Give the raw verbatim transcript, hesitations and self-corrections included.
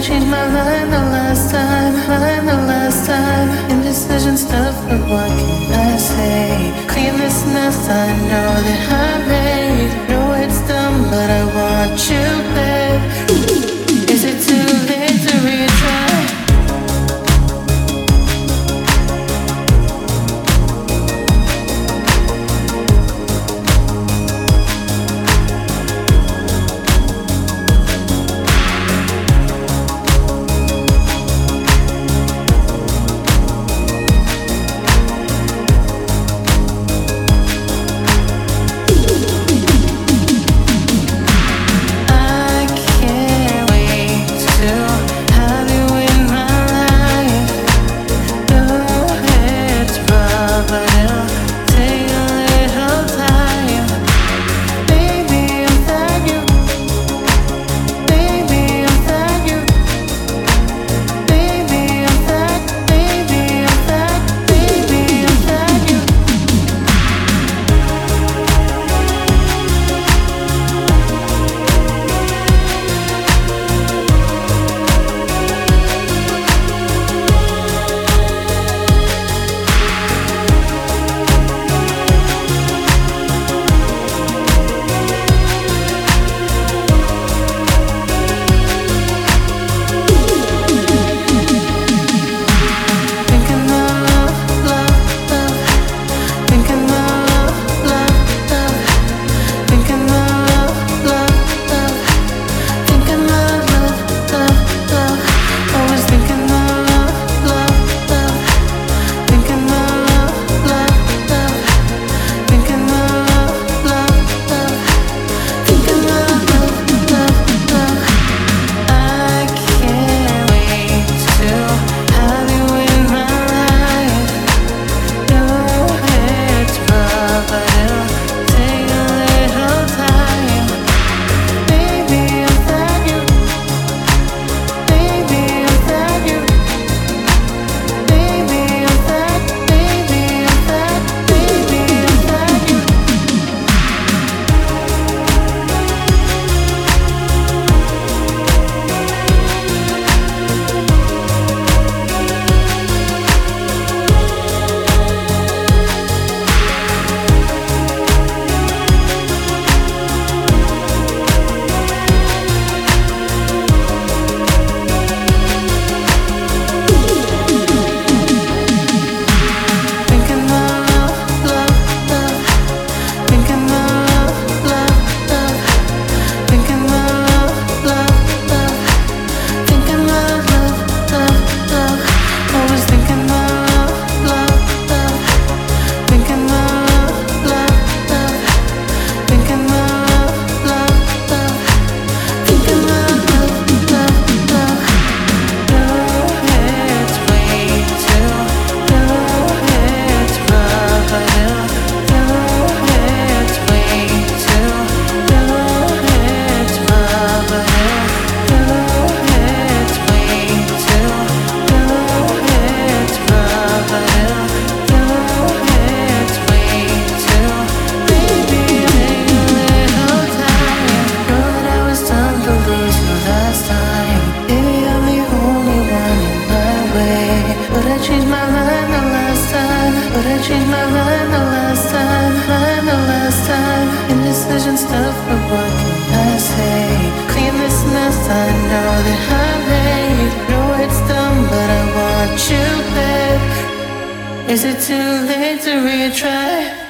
changed my mind the last time, mind the last time. Indecision stuff, but what can I say? Clean this mess I know that I made. Know it's dumb, but I want you, babe. Is it too late to retry? Changed my mind the last time, mind the last time. Indecision stuff, but what can I say? Clean this mess I know that I made. Know it's dumb, but I want you, babe. Is it too late to retry?